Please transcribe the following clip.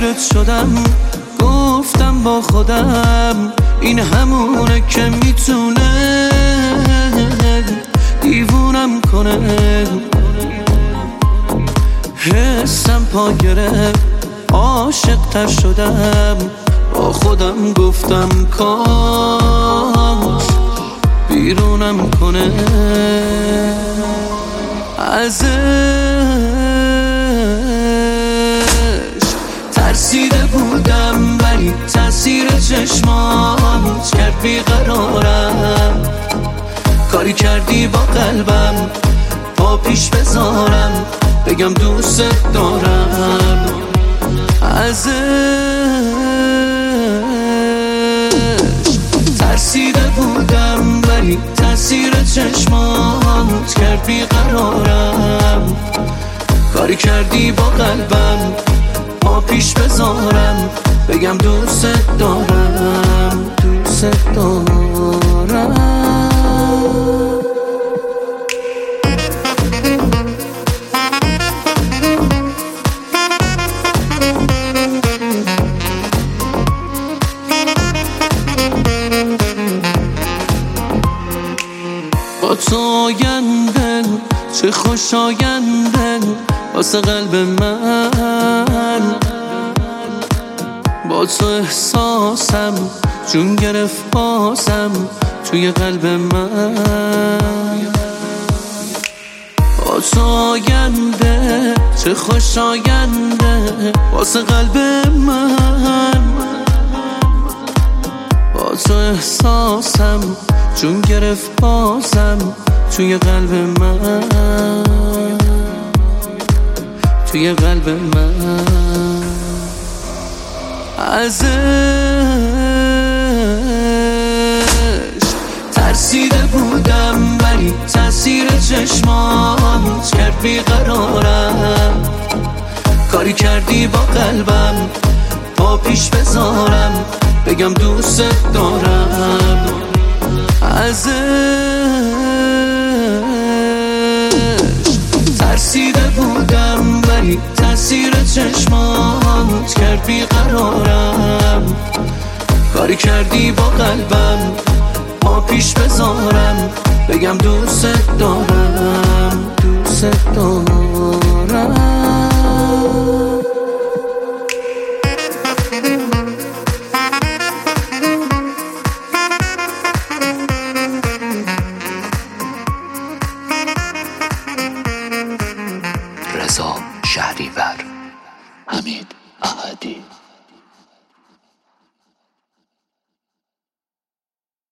اسیرت شدم، گفتم با خودم این همونه که میتونه دیوونم کنه. حسم پا گرفت، عاشق تر شدم، با خودم گفتم کاش بیرونم کنه. ازش ترسیده بودم ولی تاثیر چشمات کرد بیقرارم. کاری کردی با قلبم پا پیش بذارم، بگم دوست دارم. ازش ترسیده بودم ولی تاثیر چشمات کرد بیقرارم. کاری کردی با قلبم پا پیش بذارم، بگم دوست دارم، دوست دارم. با تو آینده چه خوش آینده واسه قلب من. با تو احساسم جون گرفت بازم توی قلب من. با تو آینده چه خوش آینده واسه قلب من. با تو احساسم جون گرفت بازم توی قلب من، توی قلب من. ازش ترسیده بودم ولی تاثیر چشمات کرد بیقرارم. کاری کردی با قلبم پا پیش بذارم، بگم دوست دارم. ازش ترسیده بودم ولی تاثیر چشمات کرد بیقرارم. کاری کردی با قلبم پا پیش بذارم، بگم دوست دارم، دوست دارم. رضا شهریور، حمید احدی.